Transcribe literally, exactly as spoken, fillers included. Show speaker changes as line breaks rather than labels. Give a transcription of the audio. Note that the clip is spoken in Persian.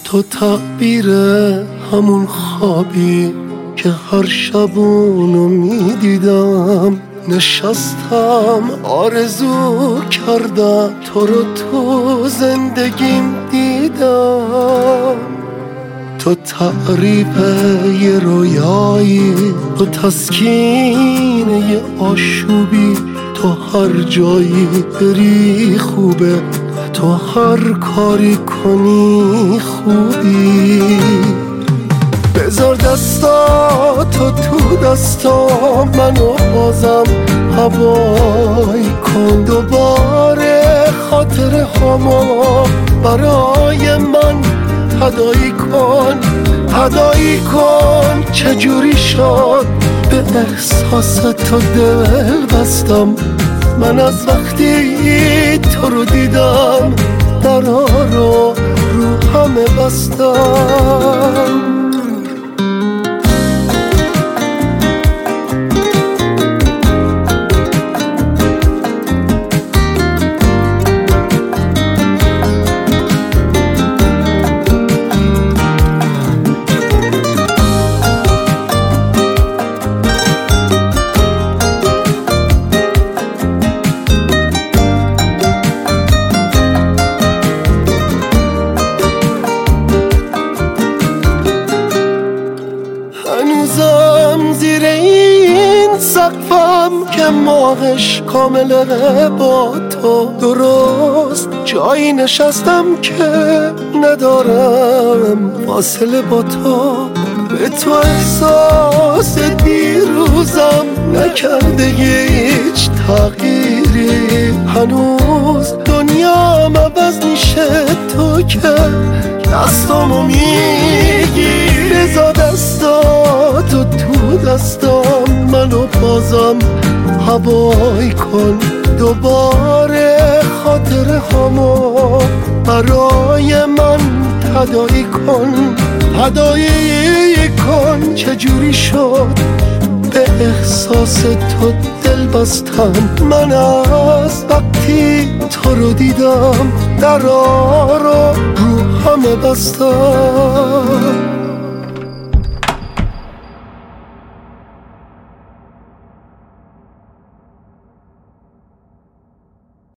تو تعبیر همون خوابی که هر شب اونو میدیدم. نشستم آرزو کردم تو رو تو زندگیم دیدم. تو تعریف یه رویایی، تو تسکین یه آشوبی، تو هر جایی بری خوبه، تو هر کاری کنی خوبی. بذار دستا تو تو دستا منو بازم هوای کن. دوباره خاطر هما برای من هدایی کن، هدایی کن. چجوری شد به احساس تو دل بستم من از وقتی تو رو دیدم، درا رو رو همه بستم. هنوزم زیر این سقفم که ماهش کامله با تو، درست جایی نشستم که ندارم فاصله با تو. به تو احساس دیروزم نکرده هیچ تغییری، هنوز دنیام عوض میشه تو که دستامو میگی. بذار دستا تو تو دستام منو بازم هوای کن. دوباره خاطر همو برای من هدایی کن، هدایی کن. چجوری شد به احساس تو دل بستم من از وقتی تو رو دیدم، درا رو رو همه بستم.